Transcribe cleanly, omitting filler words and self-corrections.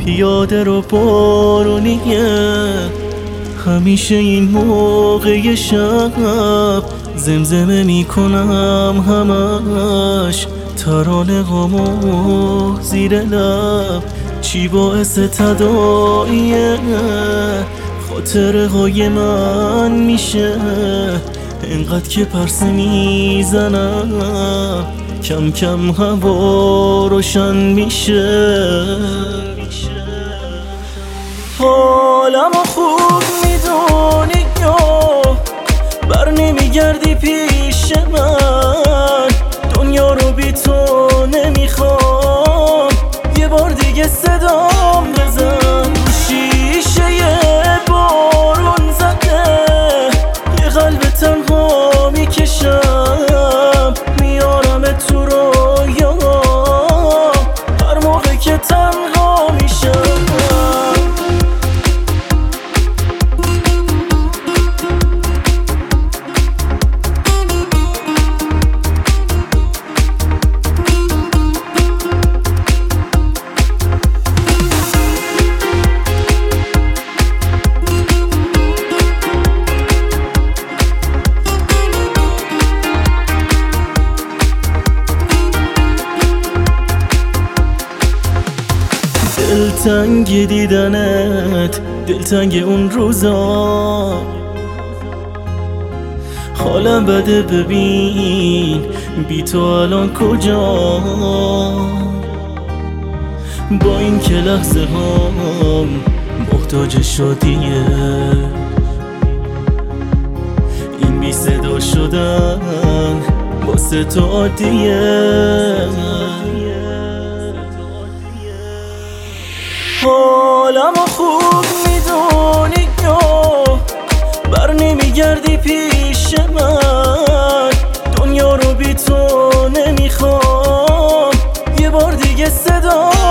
پیاده رو بارونیه، همیشه این موقع شب زمزمه میکنم همش ترانه غمو زیر لب. چی باعث تداعیه خاطره های من میشه، اینقدر که پرسه میزنم کم کم هوا روشن میشه. حالمو خوب میدونی یا بر نمیگردی پیش من، دنیا رو بی تو نمیخوام، یه بار دیگه صدام بزن. شیشه بارون زده یه قلب تنها میکشم، میارم تو رویا هر موقع که تنها میشم. دلتنگ دیدنت، دلتنگ اون روزا، حالم بده ببین بی تو الان کجا. با این که لحظه هم محتاج شدیه، این بی صدا شدن واسه تو عادیه. حالمو خوب میدونی یا بر نمیگردی پیش من، دنیا رو بی تو نمیخوام، یه بار دیگه صدا